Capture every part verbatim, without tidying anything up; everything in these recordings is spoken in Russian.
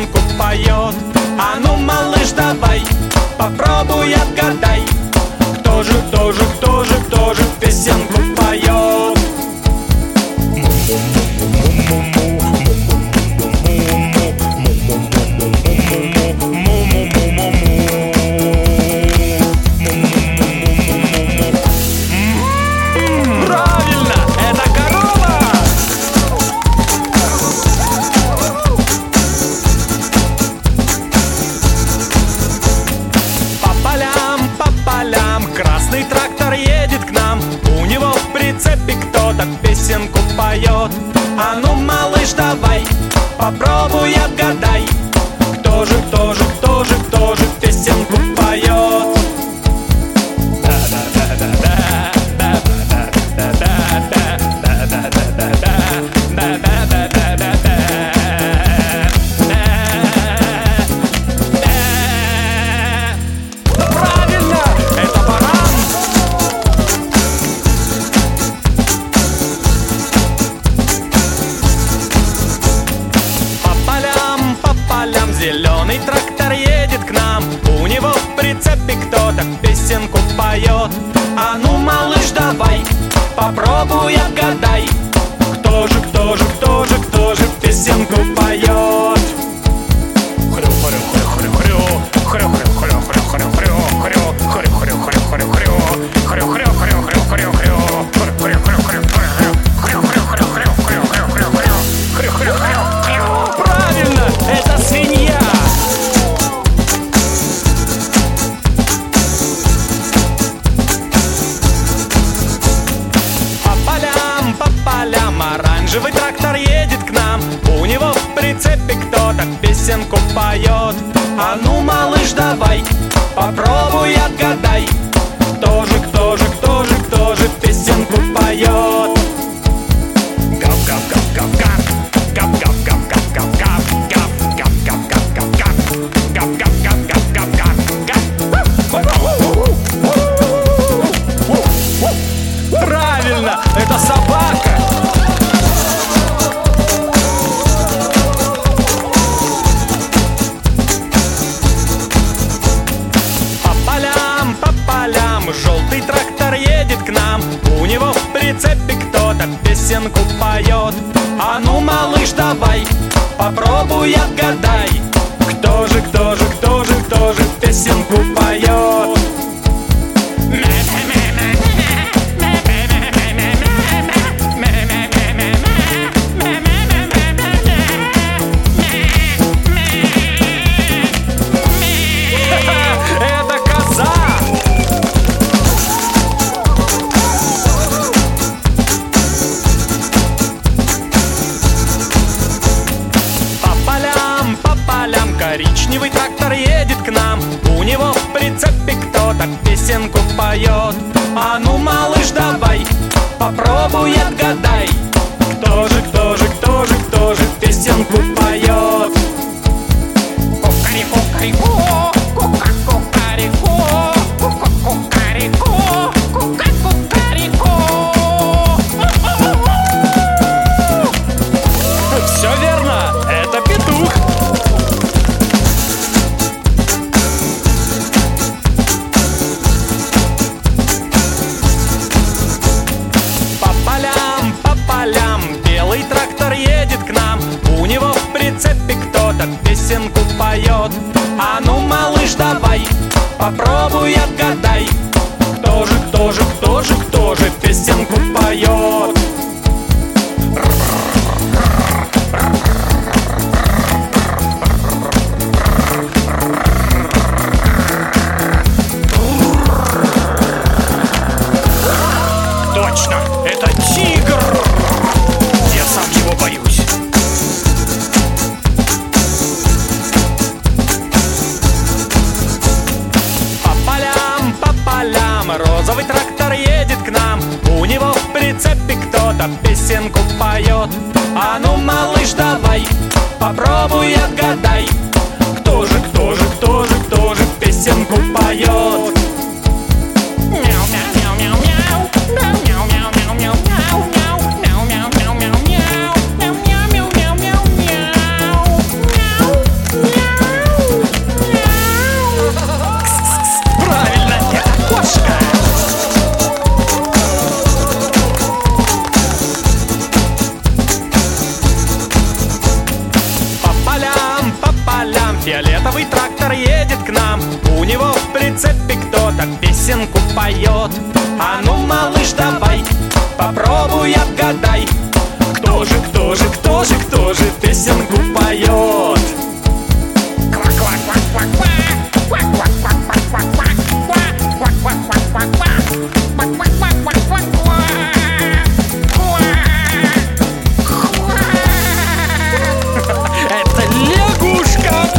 песенку поет. А ну, малыш, давай, попробуй отгадай, кто же, кто же, кто же, кто же песенку поет. Правильно, это корова! По полям, по полям красный трактор едет к нам. У него в прицепе кто-то песенку поет. А ну, малыш, давай, попробуй отгадай, кто же, кто же, кто же, кто же песенку поет. Правильно, это баран. По полям, по полям зеленый трактор едет к нам. У него в прицепе кто-то песенку поет. А ну, малыш, давай, попробуй отгадай, кто же, кто же, кто же, кто же песенку поет. Хрю-хрю-хрю-хрю-хрю, хрю-хрю-хрю-хрю-хрю-хрю, хрю-хрю-хрю-хрю-хрю, хрю-хрю-хрю-хрю-хрю, хрю-хрю-хрю-хрю-хрю-хрю-хрю-хрю-хрю. Правильно, это свинья. По полям, по полям оранжевый трактор едет к нам. У него в прицепе кто-то песенку поет. А ну, малыш, давай, попробуй отгадай, кто же, кто же, кто же, кто же песенку поет. Гав-гав-гав-гав-гав, гав-гав-гав-гав-гав, гав-гав-гав-гав-гав, гав-гав-гав-гав-гав. Правильно, это собака. По полям, по полям желтый трактор едет к нам. У него в прицепе кто-то песенку поет. А ну, малыш, давай, попробуй отгадай, кто же, кто же, кто же, кто же песенку поет. Это коза. По полям, по полям коричневый трактор едет к нам. У него в прицепе кто-то песенку поет. А ну, малыш, давай, попробуй отгадай, кто же, кто же, кто же, кто же песенку поет. Кукареку-кареку, кука-кукареку, кука-кукареку, кука-кукареку. Все верно, это петух. По полям, по полям белый трактор едет к нам. У него в прицепе кто-то песенку поет. А ну, малыш, давай, попробуй отгадай, кто же, кто же, кто же, кто же песенку поет. Точно, это тигр. Я сам его боюсь. По полям, по полям розовый трактор едет к нам. У него в прицепе кто-то песенку поет. А ну, малыш, давай, попробуй отгадай, кто же, кто же, кто же, кто же песенку поет. Фиолетовый трактор едет к нам, у него в прицепе кто-то песенку поет. А ну, малыш, давай, попробуй отгадай, кто же, кто же, кто же, кто же песенку поет? Это лягушка!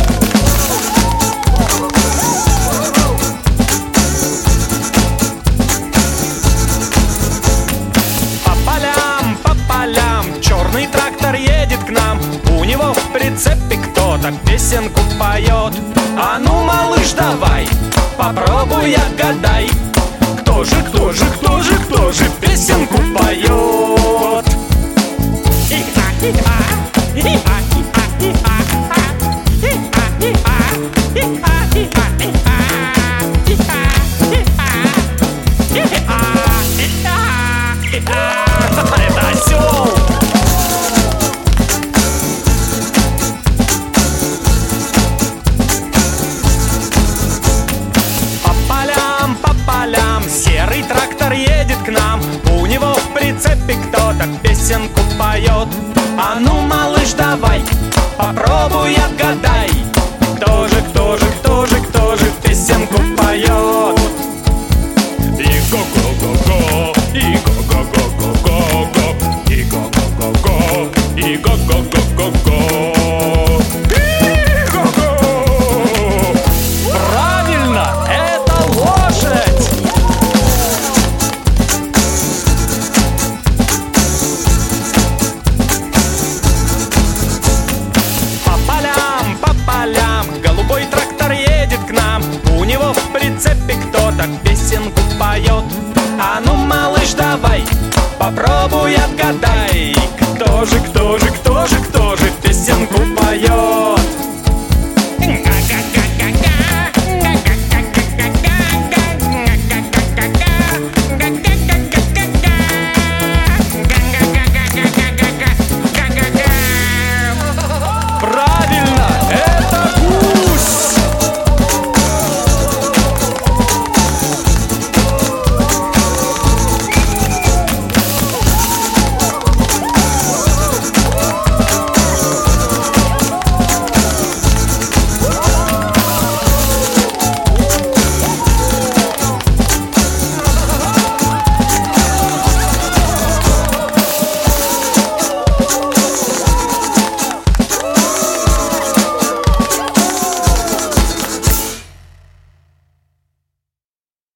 По полям, по полям черный трактор едет к нам, у него в прицепе кто-то песенку поет. А ну, малыш, давай, попробуй отгадай, кто же, кто же, кто же, кто же песенку поет? Это осел! По полям, по полям серый трактор едет к нам, у него в прицепе кто-то песенку поет. А ну, малыш, давай, попробуй отгадай,